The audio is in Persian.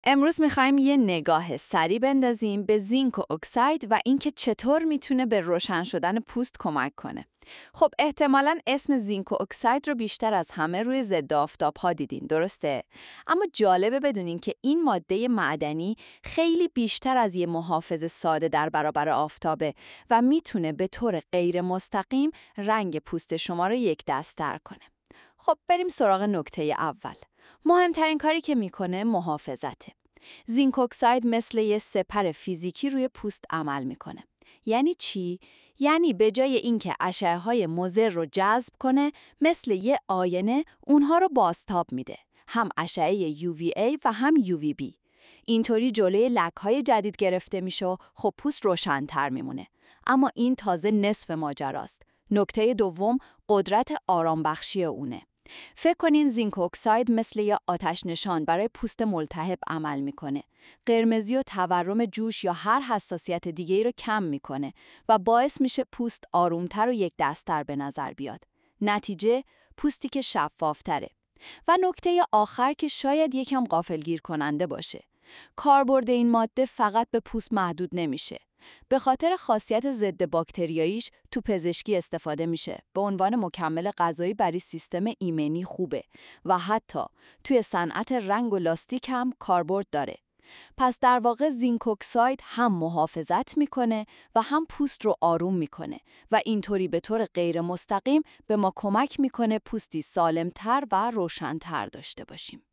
امروز میخوایم یه نگاه سریع بندازیم به زینک و اکساید و اینکه چطور میتونه به روشن شدن پوست کمک کنه. خب احتمالاً اسم زینک و اکساید رو بیشتر از همه روی ضد آفتاب‌ها دیدین، درسته؟ اما جالبه بدونین که این ماده معدنی خیلی بیشتر از یه محافظ ساده در برابر آفتابه و میتونه به طور غیر مستقیم رنگ پوست شما رو یک دست‌تر کنه. خب بریم سراغ نکته اول. مهمترین کاری که میکنه محافظته. زینک اکساید مثل یه سپر فیزیکی روی پوست عمل میکنه. یعنی چی؟ یعنی به جای اینکه اشعه‌های مضر رو جذب کنه، مثل یه آینه اونها رو بازتاب میده. هم اشعه UVA و هم UVB. اینطوری جلوی لک‌های جدید گرفته میشه و خب پوست روشن‌تر میمونه. اما این تازه نصف ماجراست. نکته دوم قدرت آرامبخشی اونه. فکر کنین زینک اکساید مثل یه آتش نشان برای پوست ملتهب عمل میکنه. قرمزی و تورم جوش یا هر حساسیت دیگه‌ای رو کم میکنه و باعث میشه پوست آرومتر و یک دست‌تر به نظر بیاد. نتیجه پوستی که شفافتره. و نکته آخر که شاید یکم غافلگیر کننده باشه. کاربرد این ماده فقط به پوست محدود نمیشه. به خاطر خاصیت ضد باکتریاییش تو پزشکی استفاده میشه. به عنوان مکمل غذایی برای سیستم ایمنی خوبه و حتی توی صنعت رنگ و لاستیک هم کاربرد داره. پس در واقع زینک اکساید هم محافظت میکنه و هم پوست رو آروم میکنه و اینطوری به طور غیر مستقیم به ما کمک میکنه پوستی سالمتر و روشن‌تر داشته باشیم.